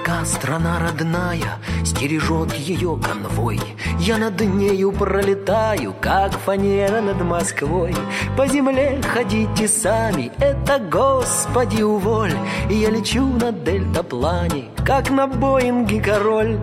Пока страна родная стережет ее конвой, я над нею пролетаю, как фанера над Москвой. По земле ходите сами, это Господи уволь. И я лечу на дельтаплане, как на Боинге король.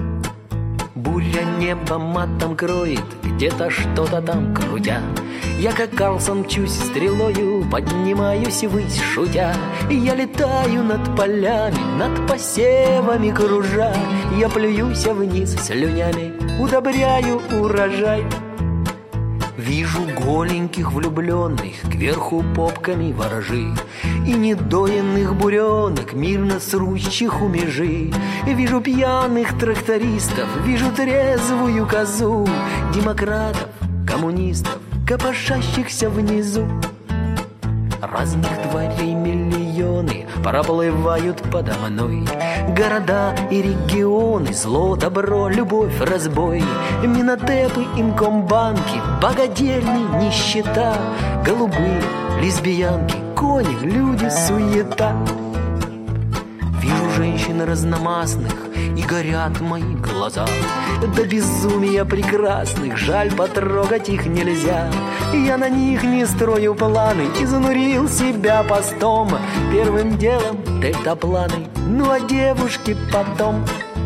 Буря небо матом кроет, где-то что-то там крутя. Я как Карлсон мчусь стрелою, поднимаюсь ввысь шутя. И я летаю над полями, над посевами кружа. Я плююсь вниз слюнями, удобряю урожай. Вижу голеньких влюбленных, кверху попками ворожи, и недоенных буренок, мирно срущих у межи. Вижу пьяных трактористов, вижу трезвую козу, демократов, коммунистов, копошащихся внизу. Разных тварей миллионы проплывают подо мной. Города и регионы, зло, добро, любовь, разбой. Минотепы, инкомбанки, богадельни, нищета. Голубые, лесбиянки, кони, люди, суета. Вижу женщин разномастных, и горят мои глаза. До безумия прекрасных, жаль, потрогать их нельзя. Я на них не строю планы, изнурил себя постом. Первым делом дельтапланы, ну а девушки потом.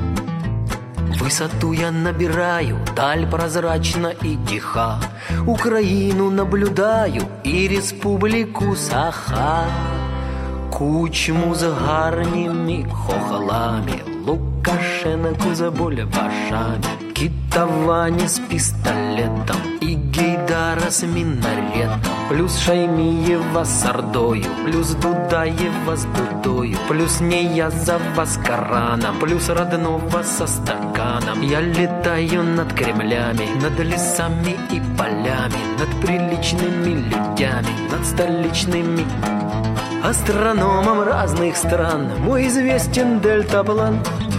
Высоту я набираю, даль прозрачна и тиха. Украину наблюдаю и республику Саха. Кучму с гарними хохолами, Лукашенко за бульбашами, Китавани с пистолетом и Гейдара с минаретом, плюс Шаймиева с ордою, плюс Дудаева с дудою, плюс Неязова с Кораном, плюс Роднова со стаканом. Я летаю над Кремлями, над лесами и полями, над приличными людьми, над столичными астрономом разных стран. Мой известен дельтаплан.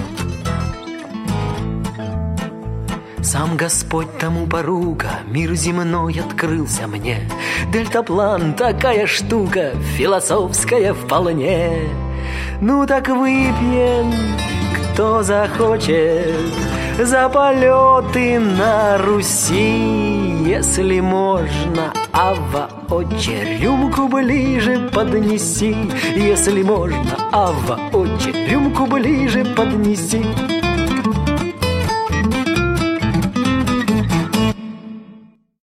Сам Господь тому порука, мир земной открылся мне. Дельтаплан такая штука, философская вполне. Ну так выпьем, кто захочет, за полеты на Руси, если можно. Ава, отче, рюмку ближе поднеси, если можно. Ава, отче, рюмку ближе поднеси.